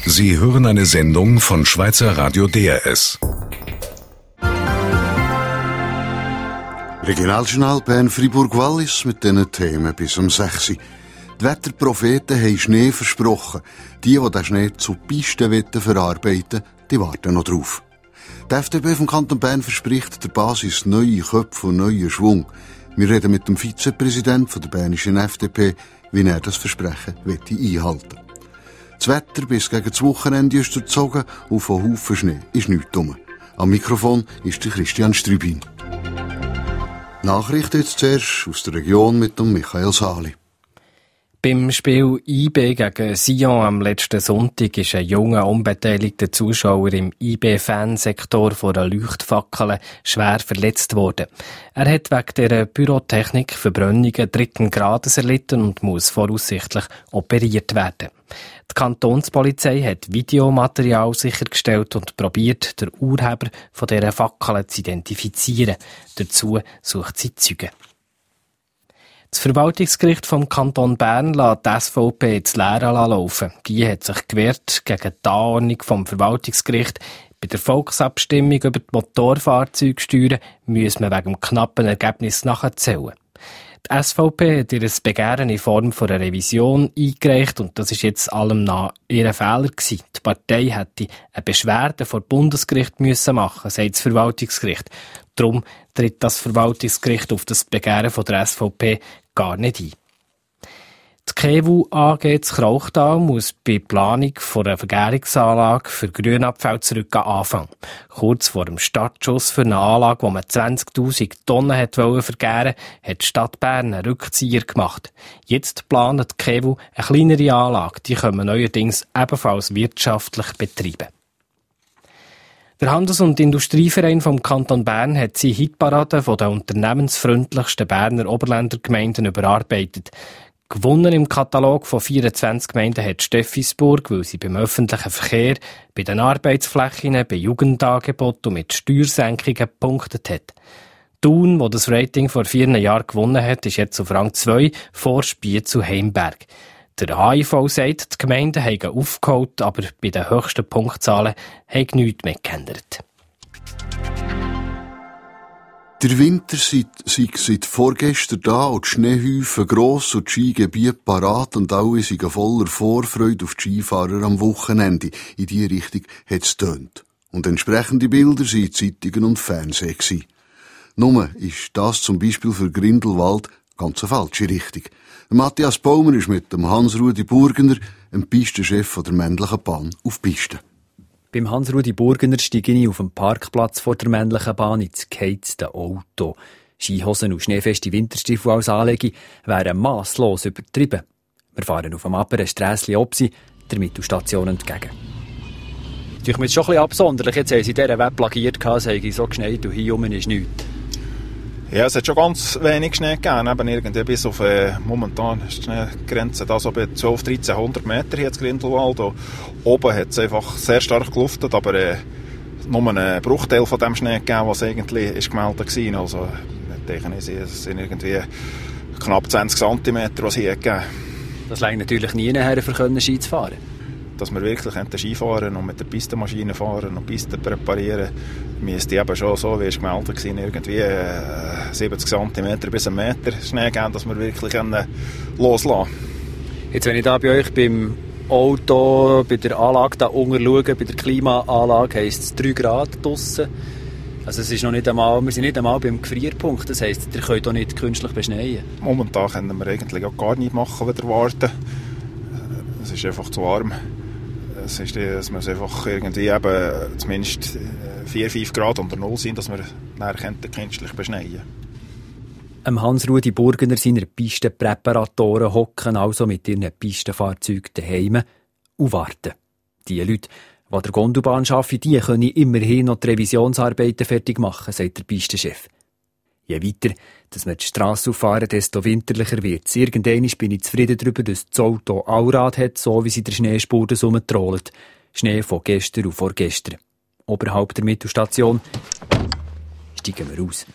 Sie hören eine Sendung von Schweizer Radio DRS. Regionaljournal Bern Fribourg-Wallis mit diesen Themen bis um 6 Uhr. Die Wetterpropheten haben Schnee versprochen. Die den Schnee zu Pisten verarbeiten, die warten noch drauf. Die FDP vom Kanton Bern verspricht der Basis neue Köpfe und neuen Schwung. Wir reden mit dem Vizepräsidenten der bernischen FDP, wie er das Versprechen einhalten will. Das Wetter bis gegen das Wochenende ist durchzogen und von Haufen Schnee ist nichts dumm. Am Mikrofon ist der Christian Strübin. Nachrichten jetzt zuerst aus der Region mit dem Michael Sali. Beim Spiel IB gegen Sion am letzten Sonntag ist ein junger, unbeteiligter Zuschauer im IB-Fansektor von einer Leuchtfackel schwer verletzt worden. Er hat wegen dieser Pyrotechnik-Verbrennungen 3. Grades erlitten und muss voraussichtlich operiert werden. Die Kantonspolizei hat Videomaterial sichergestellt und probiert, den Urheber von dieser Fackel zu identifizieren. Dazu sucht sie Zeugen. Das Verwaltungsgericht vom Kanton Bern lässt die SVP ins Leere laufen. Die hat sich gewehrt gegen die Anordnung vom Verwaltungsgericht. Bei der Volksabstimmung über die Motorfahrzeugsteuern müsse man wegen dem knappen Ergebnis nachzählen. Die SVP hat ihr Begehren in Form von einer Revision eingereicht und das ist jetzt allem nach ihr Fehler gewesen. Die Partei hätte eine Beschwerde vor Bundesgericht müssen machen, sagt das Verwaltungsgericht. Darum tritt das Verwaltungsgericht auf das Begehren von der SVP gar nicht ein. Die KEWU AG zu Krauchtal muss bei Planung von einer Vergärungsanlage für Grünabfall zurück anfangen. Kurz vor dem Startschuss für eine Anlage, wo man 20.000 Tonnen vergären wollte, hat die Stadt Bern einen Rückzieher gemacht. Jetzt plant die KEWU eine kleinere Anlage, die können wir neuerdings ebenfalls wirtschaftlich betreiben. Der Handels- und Industrieverein vom Kanton Bern hat seine Hitparade von den unternehmensfreundlichsten Berner Oberländergemeinden überarbeitet. Gewonnen im Katalog von 24 Gemeinden hat Steffisburg, weil sie beim öffentlichen Verkehr, bei den Arbeitsflächen, bei Jugendangeboten und mit Steuersenkungen gepunktet hat. Thun, wo das Rating vor 4 Jahren gewonnen hat, ist jetzt auf Rang 2 vor Spiez und Heimberg. Der HIV sagt, die Gemeinden haben aufgeholt, aber bei den höchsten Punktzahlen hat nichts mehr geändert. Der Winter sei seit vorgestern da und die Schneehäufen gross und die Skigebiete parat und alle seien voller Vorfreude auf die Skifahrer am Wochenende. In diese Richtung hat es getönt. Und entsprechende Bilder waren in Zeitungen und Fernsehen gewesen. Nur ist das zum Beispiel für Grindelwald ganz eine falsche Richtung. Matthias Baumer ist mit dem Hans-Rudi Burgener, dem Pistenchef der männlichen Bahn, auf Piste. Beim Hans-Rudi Burgener steige ich auf dem Parkplatz vor der männlichen Bahn ins geheizte Auto. Skihosen und schneefeste Winterstiefel als Anlege wären masslos übertrieben. Wir fahren auf dem Apperen Strässli Opsi der Mittelstation entgegen. Das ist mir jetzt schon ein bisschen absonderlich. Jetzt haben sie dieser Web plagiert, es habe so geschneit und hier oben ist nichts. Ja, es hat schon ganz wenig Schnee gegeben. Eben irgendwie bis auf, momentan ist die Schneegrenze da so bei 1200-1300 Meter hier in Grindelwald. Oben hat es einfach sehr stark geluftet, aber nur einen Bruchteil von dem Schnee gegeben, was eigentlich ist gemeldet war. Also, ich denke, es sind irgendwie knapp 20 cm, was hier gegeben. Das reicht natürlich nie nachher, für Ski zu fahren. Dass wir wirklich Ski fahren und mit der Pistenmaschine fahren und Pisten präparieren, müsste eben schon so, wie es gemeldet war, irgendwie 70 cm bis 1 Meter Schnee geben, dass wir wirklich loslassen können. Jetzt, wenn ich da bei euch beim Auto, bei der Anlage da unten schaue, bei der Klimaanlage, heisst es 3 Grad draussen. Also es ist noch nicht einmal, wir sind nicht einmal beim Gefrierpunkt, das heisst, ihr könnt auch nicht künstlich beschneien. Momentan können wir eigentlich auch gar nichts machen, wieder warten. Es ist einfach zu warm. Es ist, dass wir es einfach irgendwie eben zumindest 4-5 Grad unter Null sind, dass wir nachher künstlich beschneien können. Hans-Rudi Burgener seiner Pistenpräparatoren hocken also mit ihren Pistenfahrzeugen daheim und warten. Die Leute, die der Gondelbahn arbeiten, die können immerhin noch die Revisionsarbeiten fertig machen, sagt der Pistenchef. Je weiter, dass wir die Strasse auffahren, desto winterlicher wird es. Irgendwann bin ich zufrieden darüber, dass das Auto Allrad hat, so wie sie der Schneespur herumtrollt. Schnee von gestern und vorgestern. Oberhalb der Mittelstation steigen wir aus.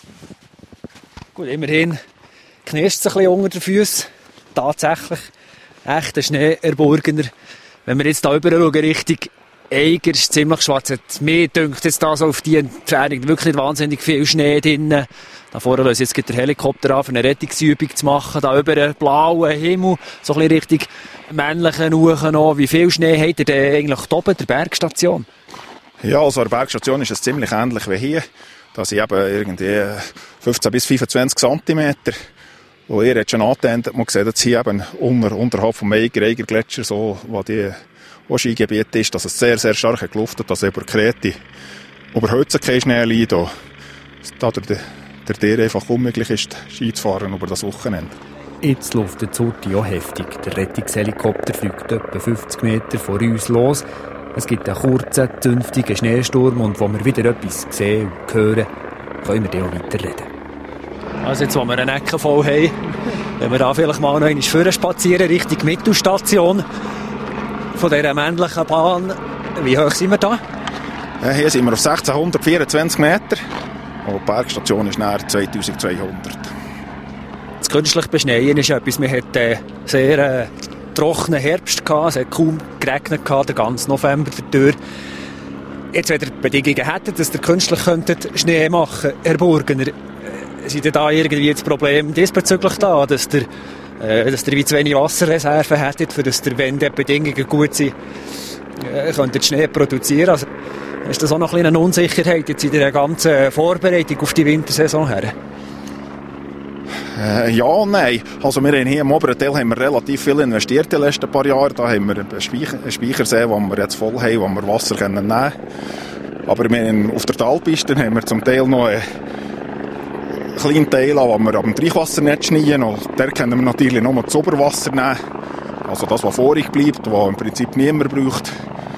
Gut, immerhin knirscht es ein bisschen unter den Füßen. Tatsächlich. echter Schnee, Herr Burgener. Wenn wir jetzt da rüber schauen, Richtung Eiger, ist ziemlich schwarz. Mir dünkt jetzt da so auf die Entfernung wirklich wahnsinnig viel Schnee drin. Da vorne löst jetzt der Helikopter an, für eine Rettungsübung zu machen. Da über einen blauen Himmel, so ein bisschen Richtung männlichen Uchen noch. Wie viel Schnee habt ihr denn eigentlich oben, der Bergstation? Ja, also an der Bergstation ist es ziemlich ähnlich wie hier. Da sind eben irgendwie 15 bis 25 cm. Und ihr habt schon angetönt, man sieht jetzt hier eben unterhalb vom Eiger-Gletscher, so, wo die Skigebiet ist, dass es sehr, sehr stark hat geluftet, dass über Kreti, über Hötzen kein Schnee liegt. Da der Tier einfach unmöglich ist, Ski zu fahren über das Wochenende. Jetzt luftet es heute auch heftig. Der Rettungshelikopter fliegt etwa 50 Meter vor uns los. Es gibt einen kurzen, zünftigen Schneesturm und wo wir wieder etwas sehen und hören, können wir dann auch weiterreden. Also jetzt, wo wir eine Ecke voll haben, wenn wir da vielleicht mal noch einmal vorne spazieren, Richtung Mittelstation von dieser männlichen Bahn. Wie hoch sind wir da? Ja, hier sind wir auf 1624 Meter. Und die Bergstation ist näher 2200. Das künstliche Beschneien ist etwas, wir hatten sehr trockenen Herbst gehabt, es hat kaum geregnet gehabt, den ganzen November durch. Jetzt, wenn ihr die Bedingungen hättet, dass ihr künstlich Schnee machen könntet, Herr Burgener, sind ihr da irgendwie das Problem diesbezüglich da, dass ihr wie zu wenig Wasserreserven hättet, für dass ihr, wenn die Bedingungen gut sind, könntet Schnee produzieren? Also, ist das auch noch eine Unsicherheit jetzt in der ganzen Vorbereitung auf die Wintersaison her? Ja und nein. Also wir haben hier im oberen Teil haben wir relativ viel investiert in den letzten paar Jahren. Da haben wir einen Speichersee, den wir jetzt voll haben, wo wir Wasser nehmen können. Aber auf der Talpiste haben wir zum Teil noch einen kleinen Teil, wo wir am Trinkwasser schneiden. Und der können wir natürlich nur das Oberwasser nehmen. Also das, was vorig bleibt, was im Prinzip niemand braucht.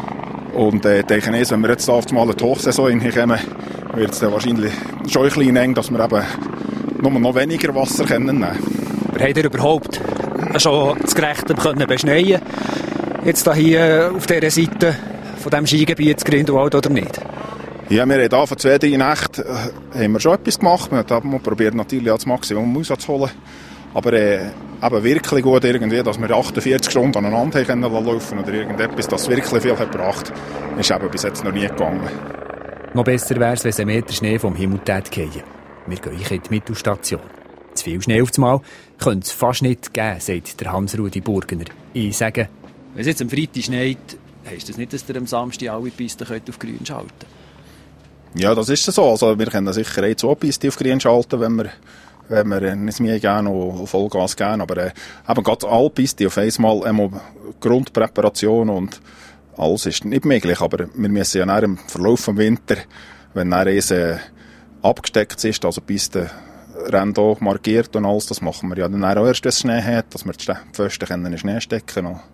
Und denke ich, wenn wir jetzt auf einmal in die Hochsaison hinkommen, wird es dann wahrscheinlich schon ein bisschen eng, dass wir eben nur noch weniger Wasser nehmen können. Aber habt ihr überhaupt schon das Gerechte beschneien können? Jetzt hier auf dieser Seite von diesem Skigebiet Grindelwald oder nicht? Ja, wir haben da von 2-3 Nächten haben wir schon etwas gemacht. Wir haben probiert natürlich das Maximum rauszuholen. Aber eben wirklich gut irgendwie, dass wir 48 Stunden aneinander können laufen oder irgendetwas, das wirklich viel hat gebracht, ist eben bis jetzt noch nie gegangen. Noch besser wäre es, wenn ein Meter Schnee vom Himmel fallen. Wir gehen in die Mittelstation. Zu viel Schnee auf einmal könnte es fast nicht geben, sagt der Hans-Rudi Burgener. Ich sage, wenn es jetzt am Freitag schneit, heisst das nicht, dass ihr am Samstag alle Pisten auf grün schalten könnt? Ja, das ist so. Also, wir können sicher 2 Pisten auf grün schalten, wenn wir nicht mehr gehen und Vollgas geben. Aber eben gerade alle Pisten auf einmal Grundpräparation und alles ist nicht möglich. Aber wir müssen ja nach im Verlauf des Winter, wenn dann abgesteckt ist, also die Piste Rando markiert und alles, das machen wir ja dann auch erst, wenn es Schnee hat, dass wir die Pfosten in den Schnee stecken können.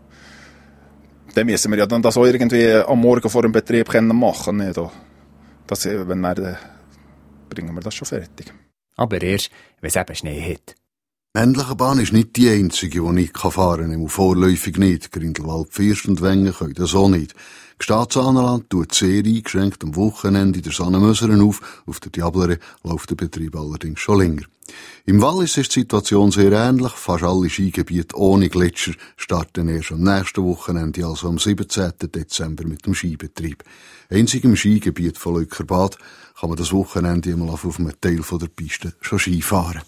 Dann müssen wir ja dann das auch irgendwie am Morgen vor dem Betrieb machen können. Wenn dann, bringen wir das schon fertig. Aber erst, wenn es eben Schnee hat. Die männliche Bahn ist nicht die einzige, die nicht fahren kann, vorläufig nicht. Grindelwald, Pfirst und Wengen können das auch nicht. Gstaadsaanland tut sehr eingeschränkt am Wochenende in der Sannemöseren auf der Diablere läuft der Betrieb allerdings schon länger. Im Wallis ist die Situation sehr ähnlich. Fast alle Skigebiete ohne Gletscher starten erst am nächsten Wochenende, also am 17. Dezember mit dem Skibetrieb. Einzig im Skigebiet von Leukerbad kann man das Wochenende einmal auf einem Teil der Piste schon Ski fahren.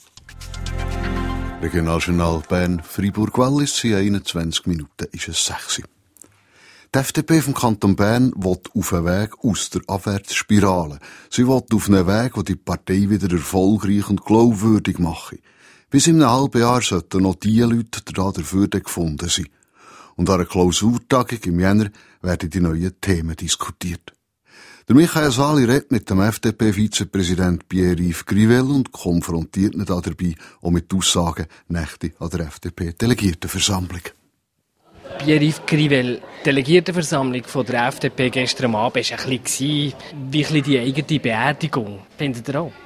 Regionaljournal Bern, Freiburg-Wallis, in 21 Minuten ist es 6. Die FDP vom Kanton Bern will auf einen Weg aus der Abwärtsspirale. Sie will auf einen Weg, der die Partei wieder erfolgreich und glaubwürdig mache. Bis in einem halben Jahr sollten noch die Leute dafür gefunden sein. Und an einer Klausurtagung im Jänner werden die neuen Themen diskutiert. Der Michael Sali redet mit dem FDP-Vizepräsident Pierre-Yves Grivel und konfrontiert ihn dabei auch mit Aussagen Nächte an der FDP-Delegiertenversammlung. Pierre-Yves Grivel, die Delegiertenversammlung von der FDP gestern Abend war ein bisschen wie die eigene Beerdigung. Findet ihr auch?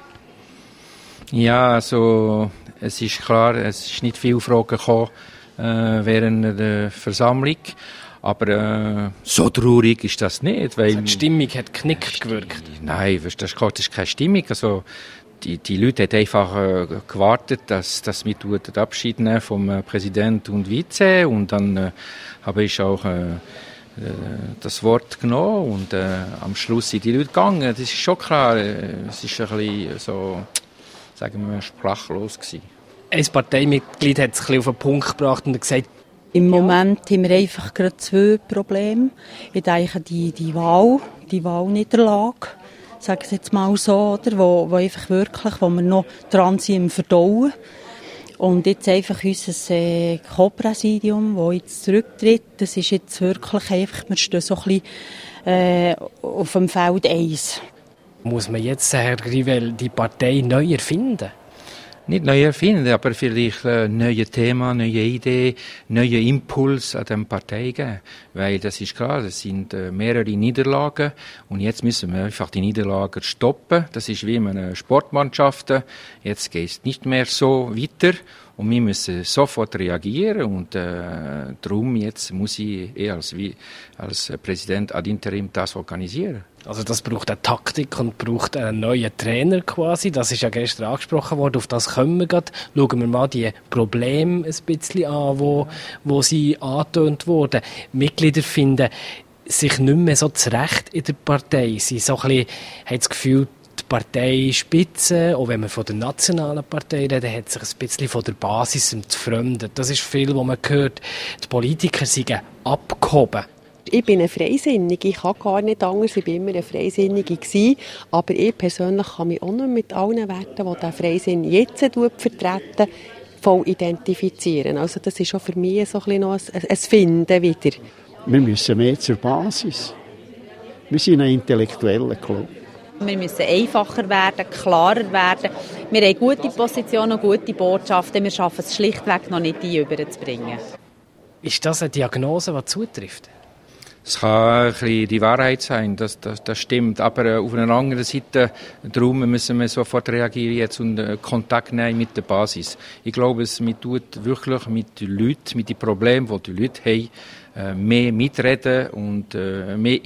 Ja, also es ist klar, es ist nicht viele Fragen gekommen während der Versammlung. Aber so traurig ist das nicht. Weil also die Stimmung hat geknickt gewirkt. Nein, das ist keine Stimmung. Also, die Leute haben einfach gewartet, dass wir den Abschied nehmen vom Präsident und Vize, und dann habe ich auch das Wort genommen, und am Schluss sind die Leute gegangen. Das ist schon klar, es ist ein bisschen so, sagen wir, sprachlos gewesen. Ein Parteimitglied hat es ein bisschen auf den Punkt gebracht und gesagt, im Moment haben wir einfach gerade 2 Probleme. Ich denke, die Wahlniederlage, sagen Sie jetzt mal so, oder, wo einfach wirklich, wo wir noch dran sind im Verdauen. Und jetzt einfach unser Co-Präsidium, das jetzt zurücktritt, das ist jetzt wirklich einfach, wir stehen so ein bisschen auf dem Feld 1. Muss man jetzt, Herr Grivel, die Partei neu erfinden? Nicht neu erfinden, aber vielleicht neue Themen, neue Ideen, neue Impuls an der Partei geben. Weil das ist klar, das sind mehrere Niederlagen, und jetzt müssen wir einfach die Niederlagen stoppen. Das ist wie in einer Sportmannschaft. Jetzt geht es nicht mehr so weiter, und wir müssen sofort reagieren, und darum jetzt muss ich als Präsident ad interim das organisieren. Also das braucht eine Taktik und braucht einen neuen Trainer quasi. Das ist ja gestern angesprochen worden, auf das kommen wir gerade. Schauen wir mal die Probleme ein bisschen an, wo sie angetönt wurden. Mitglieder finden sich nicht mehr so zurecht in der Partei. Sie so ein bisschen, haben das Gefühl, die Parteispitze, auch wenn wir von der nationalen Partei reden, hat sich ein bisschen von der Basis entfremdet. Das ist viel, was man hört. Die Politiker sind abgehoben. Ich bin eine Freisinnige, ich kann gar nicht anders, ich war immer eine Freisinnige gewesen, aber ich persönlich kann mich auch nicht mit allen Werten, die der Freisinn jetzt vertreten, voll identifizieren. Also das ist auch für mich so ein bisschen noch ein Finden wieder. Wir müssen mehr zur Basis. Wir sind ein intellektueller Club. Wir müssen einfacher werden, klarer werden. Wir haben gute Positionen, gute Botschaften, wir schaffen es schlichtweg noch nicht, die überzubringen. Ist das eine Diagnose, die zutrifft? Es kann ein bisschen die Wahrheit sein, das stimmt. Aber auf einer anderen Seite, darum müssen wir sofort reagieren jetzt und Kontakt nehmen mit der Basis. Ich glaube, man tut wirklich mit den Leuten, mit den Problemen, die die Leute haben, mehr mitreden und mehr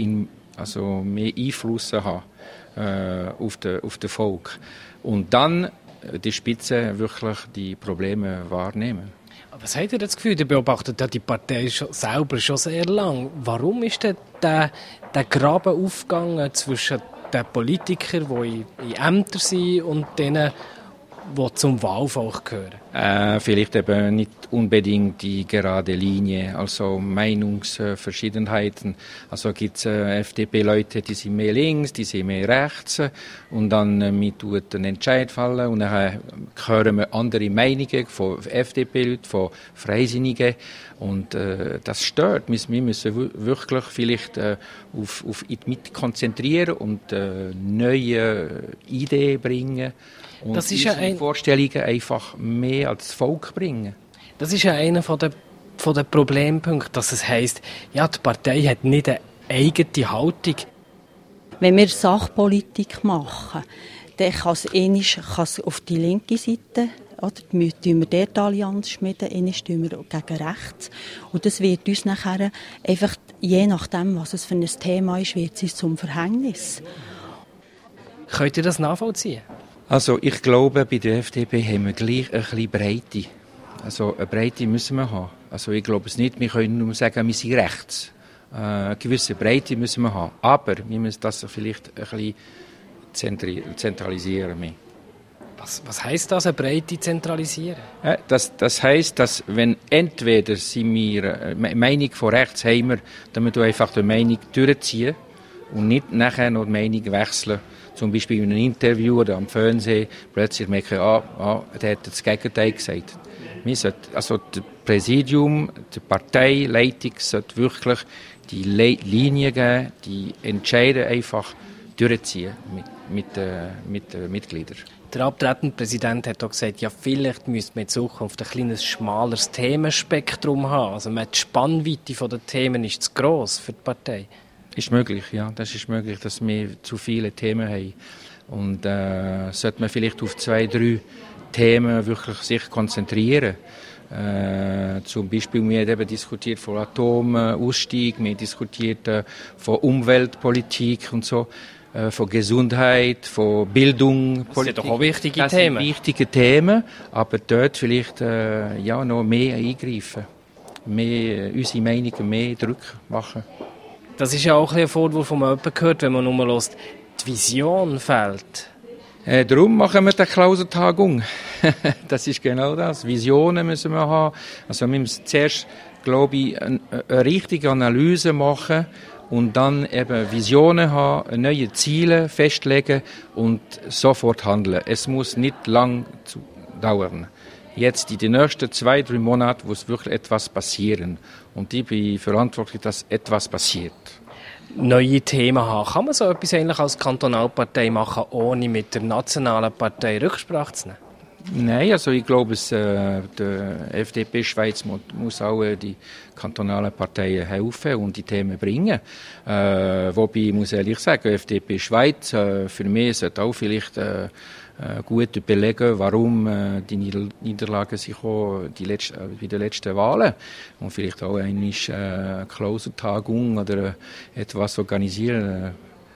Einfluss haben auf das Volk. Und dann die Spitze wirklich die Probleme wahrnehmen. Was habt ihr das Gefühl? Ihr beobachtet ja die Partei selber schon sehr lang. Warum ist denn der Graben aufgegangen zwischen den Politikern, die in Ämtern sind, und denen, die zum Wahlvolk gehören? Vielleicht eben nicht unbedingt die gerade Linie, also Meinungsverschiedenheiten. Also gibt es FDP-Leute, die sind mehr links, die sind mehr rechts, und dann mit tut ein Entscheid fallen, und dann hören wir andere Meinungen von FDP-Leuten, von Freisinnigen, und das stört. Wir müssen wirklich vielleicht auf mit konzentrieren und neue Ideen bringen. Und das ist ja Vorstellungen einfach mehr als Volk bringen. Das ist ja einer von den Problempunkten, dass es heisst, ja, die Partei hat nicht eine eigene Haltung. Wenn wir Sachpolitik machen, dann kann es auf die linke Seite, oder, tun wir dort Allianz schmieden, einmal tun wir gegen rechts. Und das wird uns nachher einfach, je nachdem, was es für ein Thema ist, wird es zum Verhängnis. Könnt ihr das nachvollziehen? Also ich glaube, bei der FDP haben wir gleich ein bisschen Breite. Also eine Breite müssen wir haben. Also ich glaube es nicht, wir können nur sagen, wir sind rechts. Eine gewisse Breite müssen wir haben. Aber wir müssen das vielleicht ein bisschen zentralisieren. Was heisst das, eine Breite zentralisieren? Das heisst, dass wenn entweder sind wir eine Meinung von rechts haben, dann wir einfach die Meinung durchziehen und nicht nachher noch die Meinung wechseln. Zum Beispiel in einem Interview oder am Fernsehen plötzlich merken, der hat das Gegenteil gesagt. Also das Präsidium, die Parteileitung sollte wirklich die Linie geben, die Entscheide einfach durchziehen mit den Mitgliedern. Der abtretende Präsident hat auch gesagt, ja, vielleicht müsste man in Zukunft ein kleines, schmaleres Themenspektrum haben. Also die Spannweite der Themen ist zu gross für die Partei. Ist möglich, ja. Das ist möglich, dass wir zu viele Themen haben. Und sollte man vielleicht auf 2, 3 Themen wirklich sich konzentrieren. Zum Beispiel, wir haben eben diskutiert von Atomausstieg, wir haben diskutiert von Umweltpolitik und so. von Gesundheit, von Bildung, das sind doch auch wichtige das Themen. Sind wichtige Themen, aber dort vielleicht noch mehr eingreifen, mehr unsere Meinungen mehr Druck machen. Das ist ja auch ein Vorwurf, den man jemanden hört, wenn man nur hört, die Vision fehlt. Darum machen wir die Klausurtagung. Das ist genau das. Visionen müssen wir haben. Also wir müssen zuerst, glaube ich, eine richtige Analyse machen und dann eben Visionen haben, neue Ziele festlegen und sofort handeln. Es muss nicht lang dauern. Jetzt in den nächsten 2-3 Monaten muss wirklich etwas passieren. Und ich bin verantwortlich, dass etwas passiert. Neue Themen haben. Kann man so etwas eigentlich als Kantonalpartei machen, ohne mit der nationalen Partei Rücksprache zu nehmen? Nein, also ich glaube, der FDP Schweiz muss auch die kantonalen Parteien helfen und die Themen bringen. Wobei, ich muss ehrlich sagen, FDP Schweiz für mich sollte auch vielleicht gut überlegen, warum die Niederlagen sich auch bei den letzten Wahlen und vielleicht auch eine Klausurtagung oder etwas organisieren.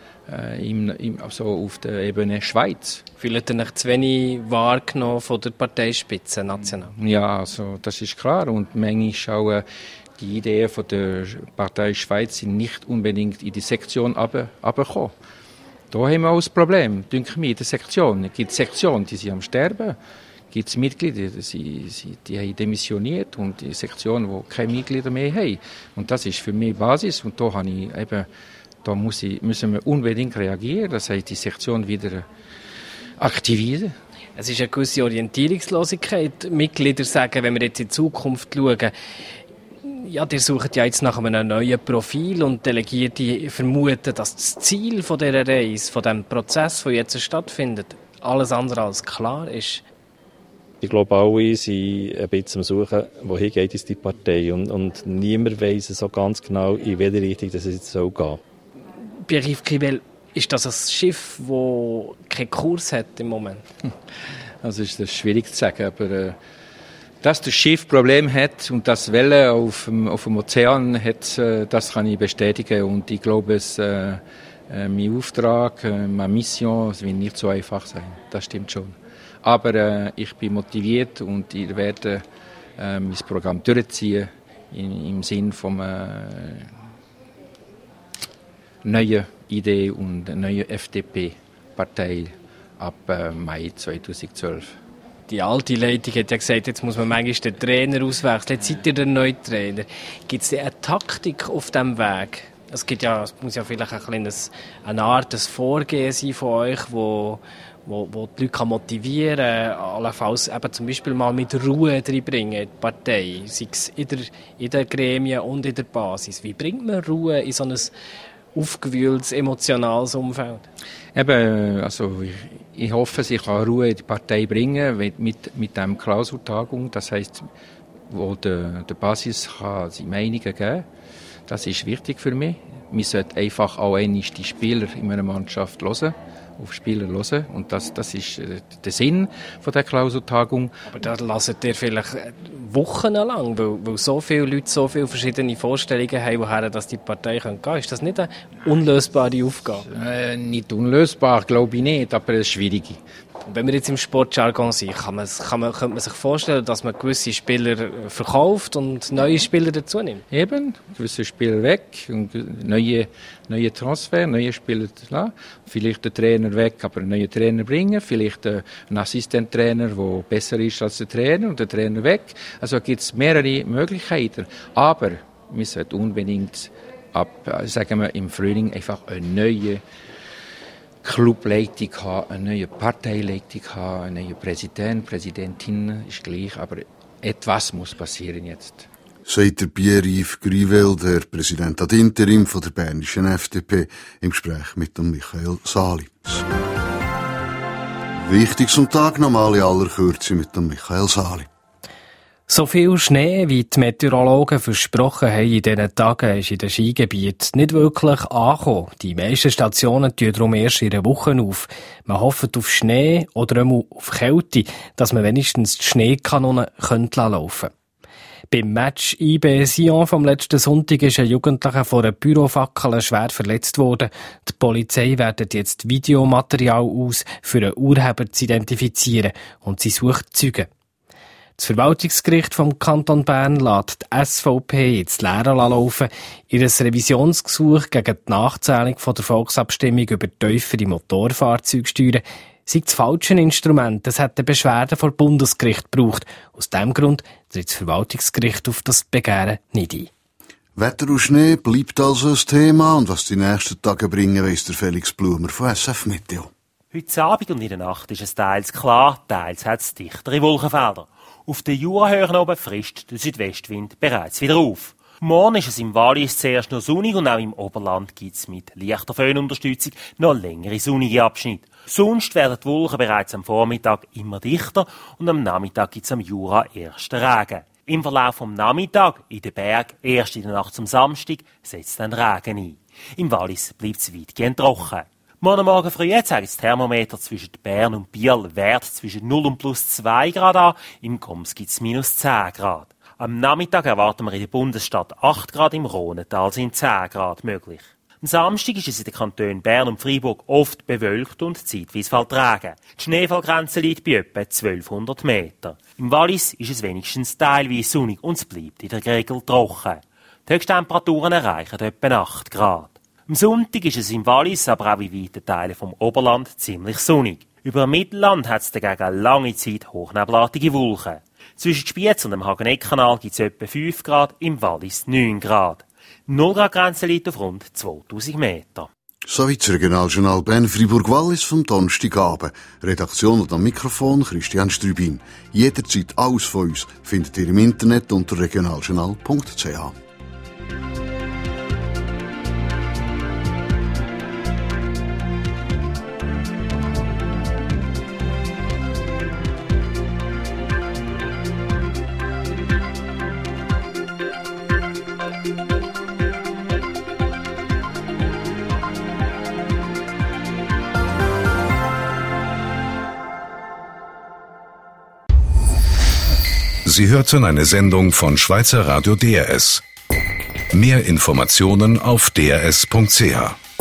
Also auf der Ebene Schweiz. Fühlt ihr euch zu wenig wahrgenommen von der Parteispitze national? Ja, also das ist klar. Und manchmal auch die Ideen von der Partei Schweiz sind nicht unbedingt in die Sektion runtergekommen. Da haben wir auch das Problem, denke ich, in der Sektion. Es gibt Sektionen, die sind am Sterben. Es gibt Mitglieder, die haben demissioniert und die Sektionen, die keine Mitglieder mehr haben. Und das ist für mich Basis. Und da habe ich eben müssen wir unbedingt reagieren, das heißt, die Sektion wieder aktivieren. Es ist eine gewisse Orientierungslosigkeit. Mitglieder sagen, wenn wir jetzt in die Zukunft schauen, ja, die suchen ja jetzt nach einem neuen Profil und Delegierte vermuten, dass das Ziel von dieser Reise, von diesem Prozess, der jetzt stattfindet, alles andere als klar ist. Ich glaube, alle sind ein bisschen am Suchen, wohin geht es die Partei. Und niemand weiss so ganz genau, in welche Richtung es jetzt gehen soll. Pierre-Yves Crivel, ist das ein Schiff, das keinen Kurs hat im Moment? Also ist das schwierig zu sagen, aber dass das Schiff Probleme hat und das Welle auf dem Ozean hat, das kann ich bestätigen. Und ich glaube, mein Auftrag, meine Mission, es wird nicht so einfach sein. Das stimmt schon. Aber ich bin motiviert und ich werde mein Programm durchziehen im Sinn von neue Idee und eine neue FDP-Partei ab Mai 2012. Die alte Leitung hat ja gesagt, jetzt muss man manchmal den Trainer auswechseln. Jetzt seid ihr der neue Trainer. Gibt es eine Taktik auf diesem Weg? Es muss ja vielleicht eine Art des Vorgehen sein von euch, wo die Leute motivieren kann, allenfalls eben zum Beispiel mal mit Ruhe reinbringen in die Partei, sei es in den Gremien und in der Basis. Wie bringt man Ruhe in so ein aufgewühltes, emotionales Umfeld? Eben, also ich hoffe, ich kann Ruhe in die Partei bringen mit dieser Klausurtagung. Das heisst, wo der Basis kann seine Meinungen geben. Das ist wichtig für mich. Wir sollten einfach auch einmal die Spieler in einer Mannschaft hören. Auf Spieler hören. Und das ist der Sinn von der Klausurtagung. Aber da lasst ihr vielleicht wochenlang, weil so viele Leute so viele verschiedene Vorstellungen haben, woher dass die Partei gehen kann. Ist das nicht eine unlösbare Aufgabe? Nicht unlösbar, glaube ich nicht, aber eine schwierige. Und wenn wir jetzt im Sportjargon sind, könnte man sich vorstellen, dass man gewisse Spieler verkauft und neue Spieler dazu nimmt? Eben, gewisse Spieler weg und neue Transfer, neue Spieler lassen. Vielleicht der Trainer weg, aber einen neuen Trainer bringen. Vielleicht einen Assistenttrainer, der besser ist als der Trainer und der Trainer weg. Also gibt es mehrere Möglichkeiten. Aber wir sollten unbedingt sagen wir, im Frühling einfach eine neue Clubleitung haben, eine neue Parteileitung haben, einen neuen Präsidentin ist gleich, aber etwas muss passieren jetzt. Sagt der Pierre-Yves Crivel, der Präsident ad interim von der bernischen FDP, im Gespräch mit dem Michael Sali. Wichtig zum Tag nochmal in aller Kürze mit dem Michael Sali. So viel Schnee, wie die Meteorologen versprochen haben in diesen Tagen, ist in den Skigebieten nicht wirklich angekommen. Die meisten Stationen tun darum erst in einer Woche auf. Man hofft auf Schnee oder auf Kälte, dass man wenigstens die Schneekanonen laufen könnte. Beim Match IB Sion vom letzten Sonntag ist ein Jugendlicher von einer Bürofackel schwer verletzt worden. Die Polizei wertet jetzt Videomaterial aus, für einen Urheber zu identifizieren, und sie sucht Zeugen. Das Verwaltungsgericht vom Kanton Bern lässt die SVP ins Leere laufen. Ihr Revisionsgesuch gegen die Nachzählung von der Volksabstimmung über tiefere Motorfahrzeugsteuern sei das falsche Instrument. Es hat eine Beschwerde vor Bundesgericht gebraucht. Aus diesem Grund tritt das Verwaltungsgericht auf das Begehren nicht ein. Wetter und Schnee bleibt also ein Thema, und was die nächsten Tage bringen, weiss der Felix Blumer von SF Meteo. Heute Abend und in der Nacht ist es teils klar, teils hat es dichtere Wolkenfelder. Auf den Jurahöhen oben frischt der Südwestwind bereits wieder auf. Morgen ist es im Wallis zuerst noch sonnig, und auch im Oberland gibt es mit leichter Föhnunterstützung noch längere sonnige Abschnitte. Sonst werden die Wolken bereits am Vormittag immer dichter, und am Nachmittag gibt es am Jura ersten Regen. Im Verlauf des Nachmittags in den Bergen, erst in der Nacht zum Samstag, setzt dann Regen ein. Im Wallis bleibt es weitgehend trocken. Morgen früh zeigt das Thermometer zwischen Bern und Biel Wert zwischen 0 und plus 2 Grad an, im Koms gibt es minus 10 Grad. Am Nachmittag erwarten wir in der Bundesstadt 8 Grad, im Rhonental sind 10 Grad möglich. Am Samstag ist es in den Kantonen Bern und Freiburg oft bewölkt und zeitweise fällt Regen. Die Schneefallgrenze liegt bei etwa 1200 Meter. Im Wallis ist es wenigstens teilweise sonnig und es bleibt in der Regel trocken. Die Höchsttemperaturen erreichen etwa 8 Grad. Am Sonntag ist es im Wallis, aber auch in weiten Teilen vom Oberland ziemlich sonnig. Über dem Mittelland hat es dagegen lange Zeit hochnebelartige Wolken. Zwischen Spiez und dem Hagenegg-Kanal gibt es etwa 5 Grad, im Wallis 9 Grad. 0 Grad Grenze liegt auf rund 2000 Meter. Soweit das Regionaljournal Bern Freiburg-Wallis vom Donnerstagabend. Redaktion und am Mikrofon Christian Strübin. Jederzeit alles von uns findet ihr im Internet unter regionaljournal.ch. Sie hörten eine Sendung von Schweizer Radio DRS. Mehr Informationen auf drs.ch.